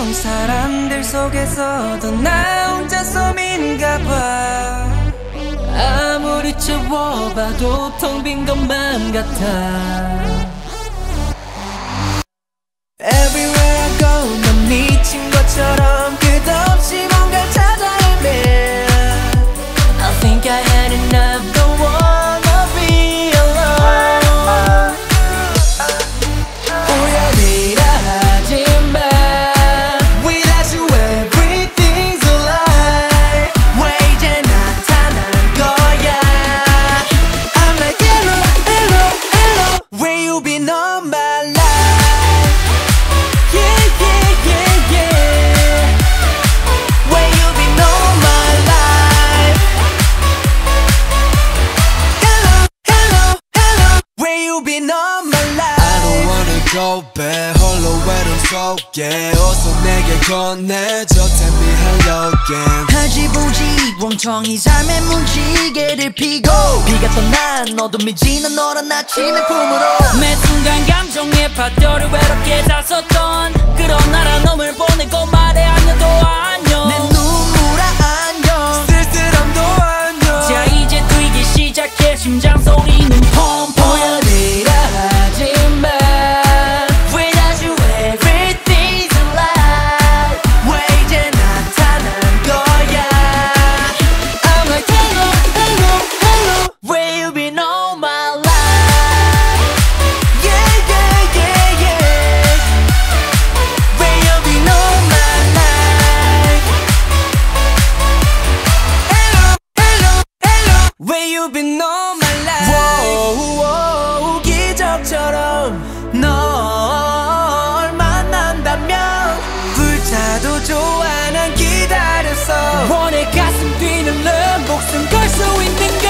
사람들 속에서도 나 혼자 섬인가 봐. 아무리 채워봐도 텅 빈 것만 같아. Everywhere I go 난 미친 것처럼 끝없이 뭔가를 찾아 헤매. I think I had enough, don't wanna be alone. 우연이라 하지만 without you everything's a lie. 왜 이제 나타난 거야. I'm like hello, hello, hello. Where you been all my life? Go back 홀로 외로움 속에 어서 내게 건네줘 Tell me hello again. 하지 보지 멍청이 삶의 문지개를 피고 비가 떠난 너도 미지는 너란 아침의 품으로 매 순간 감정의 파도를 외롭게 다썼던 그런 나라 놈을 보내고 말해 안녕도 안녕. 내 눈물아 안녕 쓸쓸함도 안녕. 자 이제 뛰기 시작해 심장 소리는 펑펑. 우연이라 하지만 Where you been all my life? Wow, 기적처럼 널 만난다면 불타도 좋아 난 기다렸어. 원해 가슴 뛰는 목숨 걸 수 있는 걸.